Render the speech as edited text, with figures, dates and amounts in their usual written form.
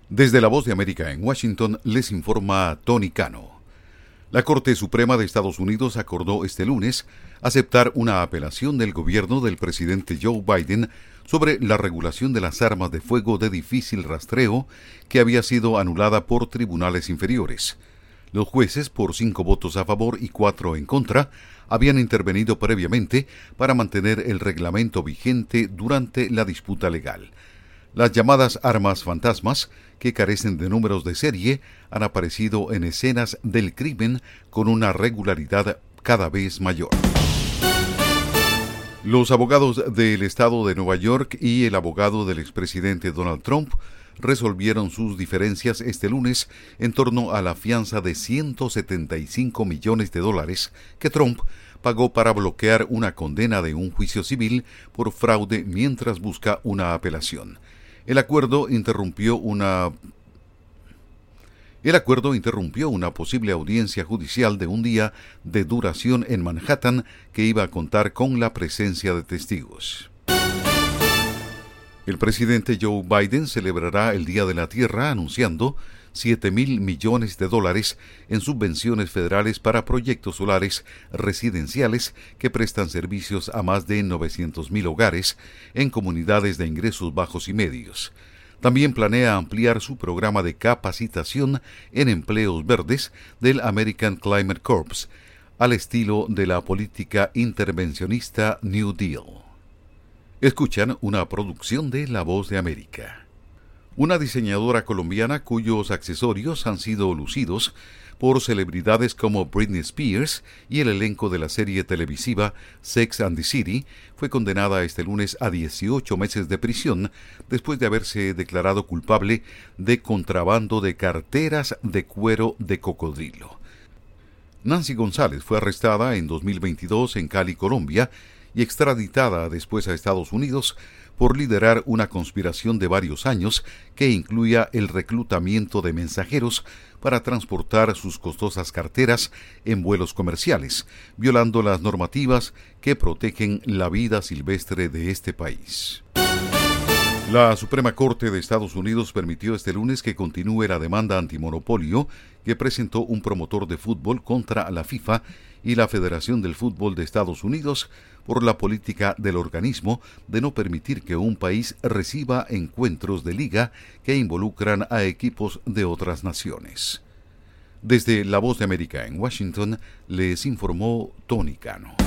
Desde La Voz de América en Washington les informa Tony Cano. La Corte Suprema de Estados Unidos acordó este lunes aceptar una apelación del gobierno del presidente Joe Biden sobre la regulación de las armas de fuego de difícil rastreo que había sido anulada por tribunales inferiores. Los jueces, por 5 votos a favor y 4 en contra, habían intervenido previamente para mantener el reglamento vigente durante la disputa legal. Las llamadas armas fantasmas, que carecen de números de serie, han aparecido en escenas del crimen con una regularidad cada vez mayor. Los abogados del estado de Nueva York y el abogado del expresidente Donald Trump resolvieron sus diferencias este lunes en torno a la fianza de $175 millones que Trump pagó para bloquear una condena de un juicio civil por fraude mientras busca una apelación. El acuerdo interrumpió una posible audiencia judicial de un día de duración en Manhattan que iba a contar con la presencia de testigos. El presidente Joe Biden celebrará el Día de la Tierra anunciando $7,000 millones en subvenciones federales para proyectos solares residenciales que prestan servicios a más de 900,000 hogares en comunidades de ingresos bajos y medios. También planea ampliar su programa de capacitación en empleos verdes del American Climate Corps, al estilo de la política intervencionista New Deal. Escuchan una producción de La Voz de América. Una diseñadora colombiana cuyos accesorios han sido lucidos por celebridades como Britney Spears y el elenco de la serie televisiva Sex and the City fue condenada este lunes a 18 meses de prisión después de haberse declarado culpable de contrabando de carteras de cuero de cocodrilo. Nancy González fue arrestada en 2022 en Cali, Colombia, y extraditada después a Estados Unidos por liderar una conspiración de varios años que incluía el reclutamiento de mensajeros para transportar sus costosas carteras en vuelos comerciales, violando las normativas que protegen la vida silvestre de este país. La Suprema Corte de Estados Unidos permitió este lunes que continúe la demanda antimonopolio que presentó un promotor de fútbol contra la FIFA y la Federación del Fútbol de Estados Unidos por la política del organismo de no permitir que un país reciba encuentros de liga que involucran a equipos de otras naciones. Desde La Voz de América en Washington, les informó Tony Cano.